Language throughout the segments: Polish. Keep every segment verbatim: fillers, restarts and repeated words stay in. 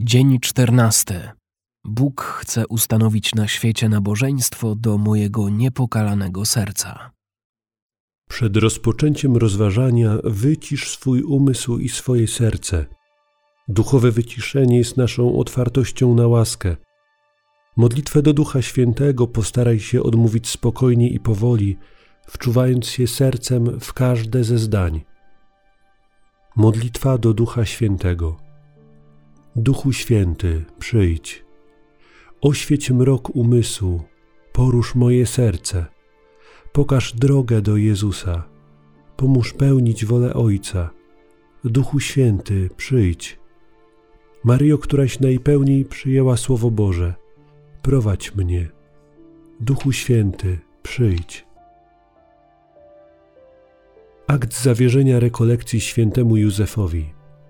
Dzień czternasty. Bóg chce ustanowić na świecie nabożeństwo do mojego niepokalanego serca. Przed rozpoczęciem rozważania wycisz swój umysł i swoje serce. Duchowe wyciszenie jest naszą otwartością na łaskę. Modlitwę do Ducha Świętego postaraj się odmówić spokojnie i powoli, wczuwając się sercem w każde ze zdań. Modlitwa do Ducha Świętego. Duchu Święty, przyjdź. Oświeć mrok umysłu, porusz moje serce. Pokaż drogę do Jezusa. Pomóż pełnić wolę Ojca. Duchu Święty, przyjdź. Maryjo, któraś najpełniej przyjęła Słowo Boże, prowadź mnie. Duchu Święty, przyjdź. Akt zawierzenia rekolekcji świętemu Józefowi.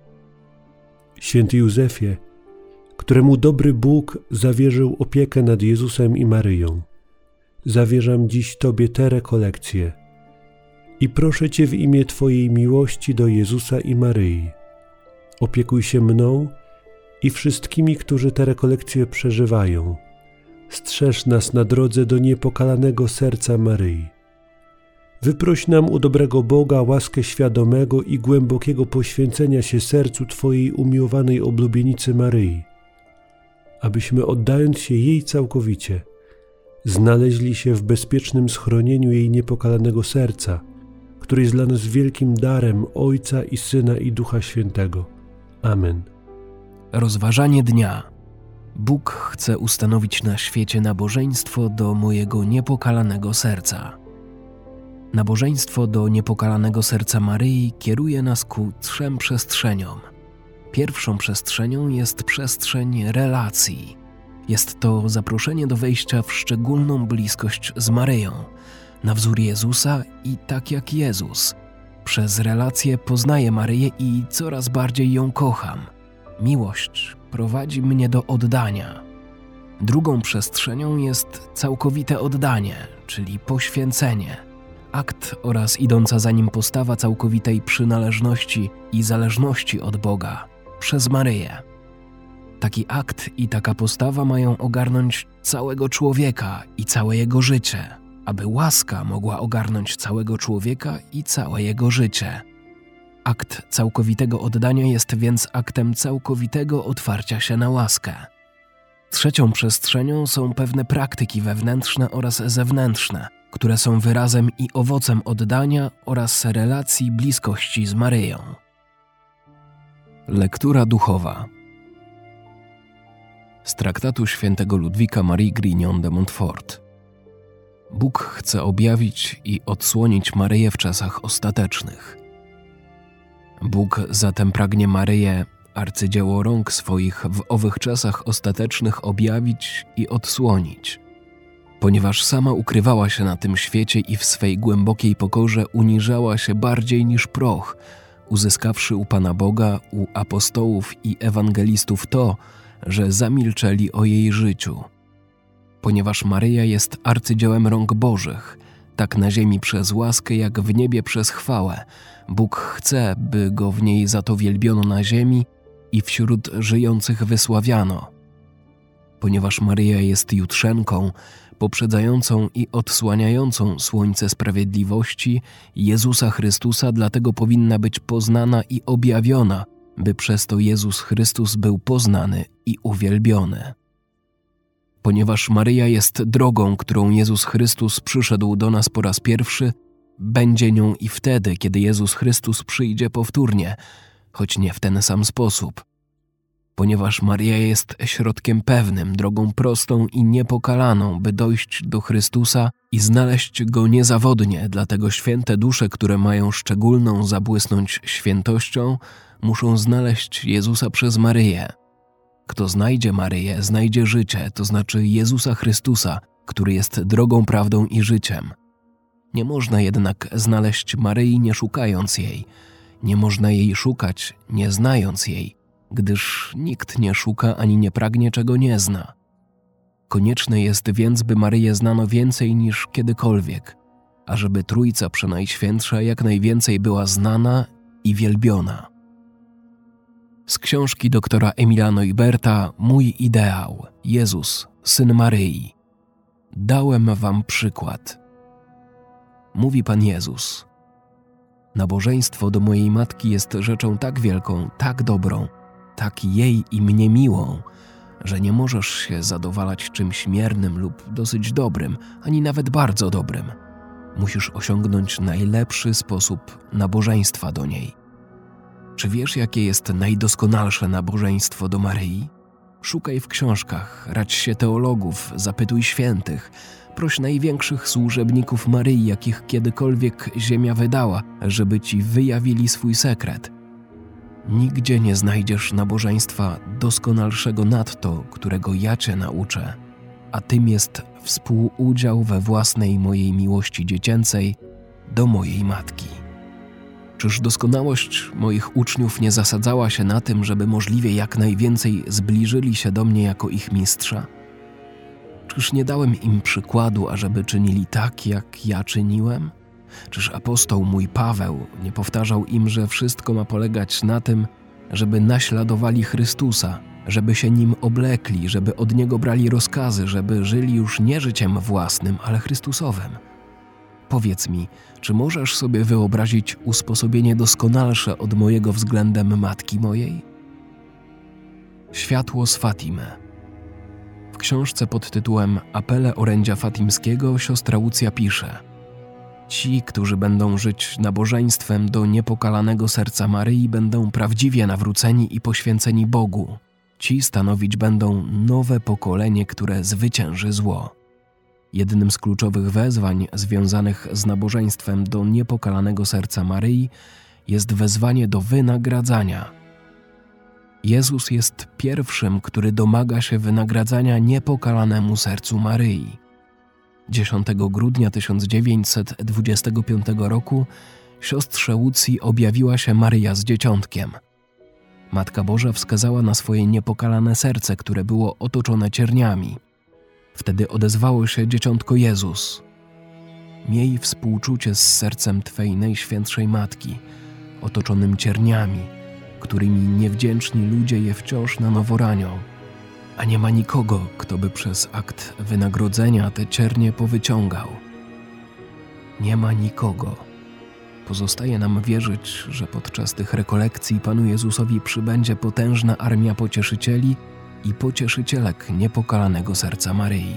Święty Józefie, któremu dobry Bóg zawierzył opiekę nad Jezusem i Maryją, zawierzam dziś Tobie te rekolekcje i proszę Cię w imię Twojej miłości do Jezusa i Maryi. Opiekuj się mną i wszystkimi, którzy te rekolekcje przeżywają. Strzeż nas na drodze do niepokalanego serca Maryi. Wyproś nam u dobrego Boga łaskę świadomego i głębokiego poświęcenia się sercu Twojej umiłowanej oblubienicy Maryi, abyśmy, oddając się jej całkowicie, znaleźli się w bezpiecznym schronieniu jej niepokalanego serca, które jest dla nas wielkim darem Ojca i Syna i Ducha Świętego. Amen. Rozważanie dnia. Bóg chce ustanowić na świecie nabożeństwo do mojego niepokalanego serca. Nabożeństwo do niepokalanego serca Maryi kieruje nas ku trzem przestrzeniom. Pierwszą przestrzenią jest przestrzeń relacji. Jest to zaproszenie do wejścia w szczególną bliskość z Maryją, na wzór Jezusa i tak jak Jezus. Przez relację poznaję Maryję i coraz bardziej ją kocham. Miłość prowadzi mnie do oddania. Drugą przestrzenią jest całkowite oddanie, czyli poświęcenie. Akt oraz idąca za nim postawa całkowitej przynależności i zależności od Boga przez Maryję. Taki akt i taka postawa mają ogarnąć całego człowieka i całe jego życie, aby łaska mogła ogarnąć całego człowieka i całe jego życie. Akt całkowitego oddania jest więc aktem całkowitego otwarcia się na łaskę. Trzecią przestrzenią są pewne praktyki wewnętrzne oraz zewnętrzne, które są wyrazem i owocem oddania oraz relacji bliskości z Maryją. Lektura duchowa. Z traktatu świętego Ludwika Marii Grignon de Montfort. Bóg chce objawić i odsłonić Maryję w czasach ostatecznych. Bóg zatem pragnie Maryję, arcydzieło rąk swoich, w owych czasach ostatecznych objawić i odsłonić. Ponieważ sama ukrywała się na tym świecie i w swej głębokiej pokorze uniżała się bardziej niż proch, uzyskawszy u Pana Boga, u apostołów i ewangelistów to, że zamilczeli o jej życiu. Ponieważ Maryja jest arcydziełem rąk Bożych, tak na ziemi przez łaskę, jak w niebie przez chwałę, Bóg chce, by Go w niej za to wielbiono na ziemi i wśród żyjących wysławiano. Ponieważ Maryja jest jutrzenką, poprzedzającą i odsłaniającą słońce sprawiedliwości Jezusa Chrystusa, dlatego powinna być poznana i objawiona, by przez to Jezus Chrystus był poznany i uwielbiony. Ponieważ Maryja jest drogą, którą Jezus Chrystus przyszedł do nas po raz pierwszy, będzie nią i wtedy, kiedy Jezus Chrystus przyjdzie powtórnie, choć nie w ten sam sposób. Ponieważ Maryja jest środkiem pewnym, drogą prostą i niepokalaną, by dojść do Chrystusa i znaleźć Go niezawodnie, dlatego święte dusze, które mają szczególną zabłysnąć świętością, muszą znaleźć Jezusa przez Maryję. Kto znajdzie Maryję, znajdzie życie, to znaczy Jezusa Chrystusa, który jest drogą, prawdą i życiem. Nie można jednak znaleźć Maryi, nie szukając jej. Nie można jej szukać, nie znając jej, gdyż nikt nie szuka ani nie pragnie, czego nie zna. Konieczne jest więc, by Maryję znano więcej niż kiedykolwiek, ażeby Trójca Przenajświętsza jak najwięcej była znana i wielbiona. Z książki doktora Emila Neuberta Mój ideał, Jezus, Syn Maryi. Dałem wam przykład. Mówi Pan Jezus. Nabożeństwo do mojej matki jest rzeczą tak wielką, tak dobrą, tak jej i mnie miłą, że nie możesz się zadowalać czymś miernym lub dosyć dobrym, ani nawet bardzo dobrym. Musisz osiągnąć najlepszy sposób nabożeństwa do niej. Czy wiesz, jakie jest najdoskonalsze nabożeństwo do Maryi? Szukaj w książkach, radź się teologów, zapytuj świętych, proś największych służebników Maryi, jakich kiedykolwiek ziemia wydała, żeby ci wyjawili swój sekret. Nigdzie nie znajdziesz nabożeństwa doskonalszego nad to, którego ja cię nauczę, a tym jest współudział we własnej mojej miłości dziecięcej do mojej matki. Czyż doskonałość moich uczniów nie zasadzała się na tym, żeby możliwie jak najwięcej zbliżyli się do mnie jako ich mistrza? Czyż nie dałem im przykładu, ażeby czynili tak, jak ja czyniłem? Czyż apostoł mój Paweł nie powtarzał im, że wszystko ma polegać na tym, żeby naśladowali Chrystusa, żeby się Nim oblekli, żeby od Niego brali rozkazy, żeby żyli już nie życiem własnym, ale Chrystusowym? Powiedz mi, czy możesz sobie wyobrazić usposobienie doskonalsze od mojego względem matki mojej? Światło z Fatimy. W książce pod tytułem Apele orędzia fatimskiego siostra Łucja pisze: Ci, którzy będą żyć nabożeństwem do niepokalanego serca Maryi, będą prawdziwie nawróceni i poświęceni Bogu. Ci stanowić będą nowe pokolenie, które zwycięży zło. Jednym z kluczowych wezwań związanych z nabożeństwem do niepokalanego serca Maryi jest wezwanie do wynagradzania. Jezus jest pierwszym, który domaga się wynagradzania niepokalanemu sercu Maryi. dziesiątego grudnia tysiąc dziewięćset dwudziestego piątego roku siostrze Łucji objawiła się Maryja z dzieciątkiem. Matka Boża wskazała na swoje niepokalane serce, które było otoczone cierniami. Wtedy odezwało się dzieciątko Jezus. Miej współczucie z sercem Twej najświętszej Matki, otoczonym cierniami, którymi niewdzięczni ludzie je wciąż na nowo ranią. A nie ma nikogo, kto by przez akt wynagrodzenia te ciernie powyciągał. Nie ma nikogo. Pozostaje nam wierzyć, że podczas tych rekolekcji Panu Jezusowi przybędzie potężna armia pocieszycieli i pocieszycielek niepokalanego serca Maryi.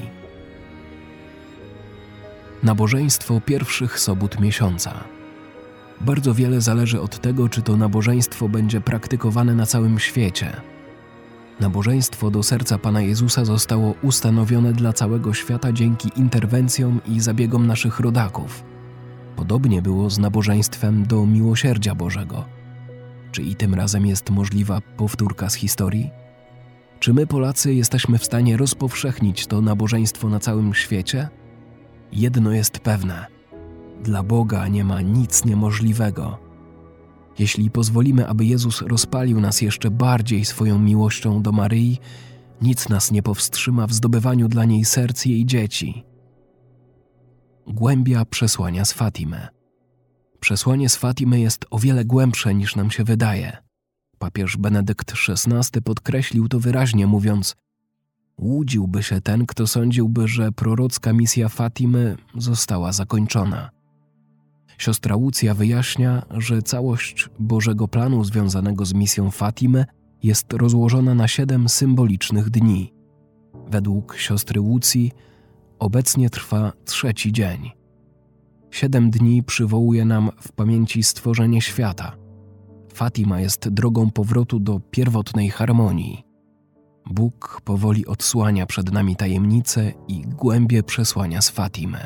Nabożeństwo pierwszych sobót miesiąca. Bardzo wiele zależy od tego, czy to nabożeństwo będzie praktykowane na całym świecie. Nabożeństwo do serca Pana Jezusa zostało ustanowione dla całego świata dzięki interwencjom i zabiegom naszych rodaków. Podobnie było z nabożeństwem do miłosierdzia Bożego. Czy i tym razem jest możliwa powtórka z historii? Czy my, Polacy, jesteśmy w stanie rozpowszechnić to nabożeństwo na całym świecie? Jedno jest pewne. Dla Boga nie ma nic niemożliwego. Jeśli pozwolimy, aby Jezus rozpalił nas jeszcze bardziej swoją miłością do Maryi, nic nas nie powstrzyma w zdobywaniu dla niej serc jej dzieci. Głębia przesłania z Fatimy. Przesłanie z Fatimy jest o wiele głębsze niż nam się wydaje. Papież Benedykt szesnasty podkreślił to wyraźnie, mówiąc: łudziłby się ten, kto sądziłby, że prorocka misja Fatimy została zakończona. Siostra Łucja wyjaśnia, że całość Bożego planu związanego z misją Fatimy jest rozłożona na siedem symbolicznych dni. Według siostry Łucji obecnie trwa trzeci dzień. Siedem dni przywołuje nam w pamięci stworzenie świata. Fatima jest drogą powrotu do pierwotnej harmonii. Bóg powoli odsłania przed nami tajemnice i głębie przesłania z Fatimy.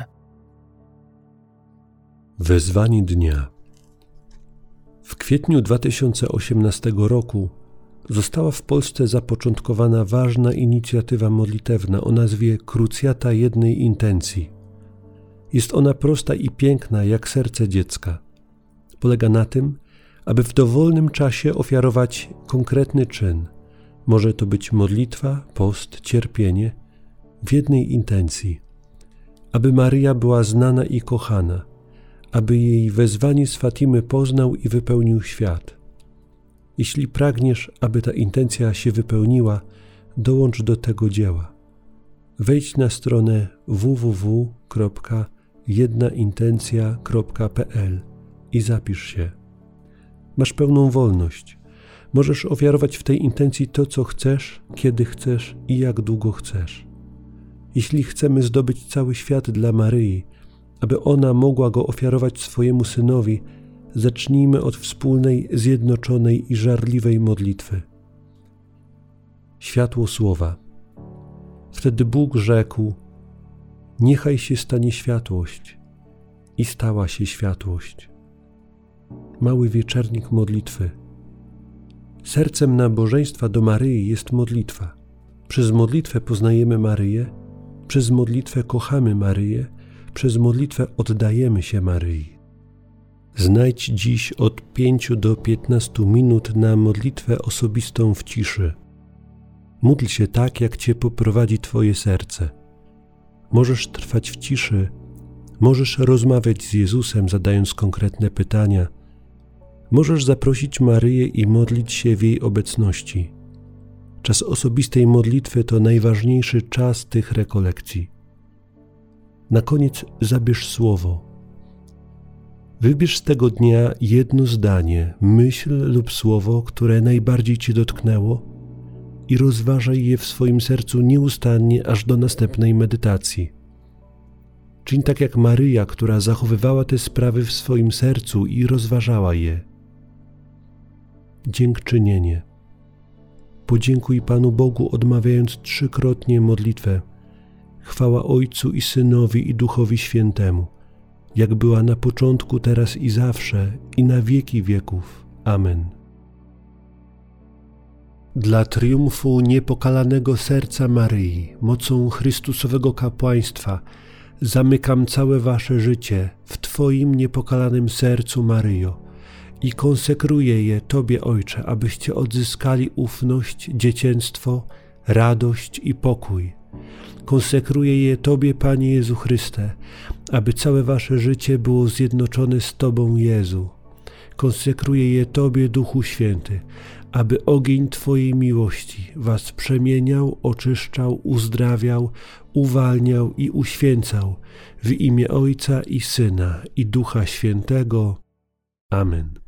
Wezwanie dnia. W kwietniu dwa tysiące osiemnastego roku została w Polsce zapoczątkowana ważna inicjatywa modlitewna o nazwie Krucjata Jednej Intencji. Jest ona prosta i piękna jak serce dziecka. Polega na tym, aby w dowolnym czasie ofiarować konkretny czyn. Może to być modlitwa, post, cierpienie w jednej intencji. Aby Maryja była znana i kochana, aby jej wezwanie z Fatimy poznał i wypełnił świat. Jeśli pragniesz, aby ta intencja się wypełniła, dołącz do tego dzieła. Wejdź na stronę w w w kropka jedna intencja kropka p l i zapisz się. Masz pełną wolność. Możesz ofiarować w tej intencji to, co chcesz, kiedy chcesz i jak długo chcesz. Jeśli chcemy zdobyć cały świat dla Maryi, aby ona mogła go ofiarować swojemu Synowi, zacznijmy od wspólnej, zjednoczonej i żarliwej modlitwy. Światło słowa. Wtedy Bóg rzekł: niechaj się stanie światłość. I stała się światłość. Mały wieczernik modlitwy. Sercem nabożeństwa do Maryi jest modlitwa. Przez modlitwę poznajemy Maryję, przez modlitwę kochamy Maryję, przez modlitwę oddajemy się Maryi. Znajdź dziś od pięciu do piętnastu minut na modlitwę osobistą w ciszy. Módl się tak, jak Cię poprowadzi Twoje serce. Możesz trwać w ciszy, możesz rozmawiać z Jezusem, zadając konkretne pytania. Możesz zaprosić Maryję i modlić się w jej obecności. Czas osobistej modlitwy to najważniejszy czas tych rekolekcji. Na koniec zabierz słowo. Wybierz z tego dnia jedno zdanie, myśl lub słowo, które najbardziej Cię dotknęło i rozważaj je w swoim sercu nieustannie aż do następnej medytacji. Czyń tak jak Maryja, która zachowywała te sprawy w swoim sercu i rozważała je. Dziękczynienie. Podziękuj Panu Bogu, odmawiając trzykrotnie modlitwę. Chwała Ojcu i Synowi i Duchowi Świętemu, jak była na początku, teraz i zawsze, i na wieki wieków. Amen. Dla triumfu niepokalanego serca Maryi, mocą Chrystusowego kapłaństwa, zamykam całe wasze życie w Twoim niepokalanym sercu, Maryjo, i konsekruję je Tobie, Ojcze, abyście odzyskali ufność, dziecięctwo, radość i pokój. Konsekruję je Tobie, Panie Jezu Chryste, aby całe wasze życie było zjednoczone z Tobą, Jezu. Konsekruję je Tobie, Duchu Święty, aby ogień Twojej miłości was przemieniał, oczyszczał, uzdrawiał, uwalniał i uświęcał w imię Ojca i Syna i Ducha Świętego. Amen.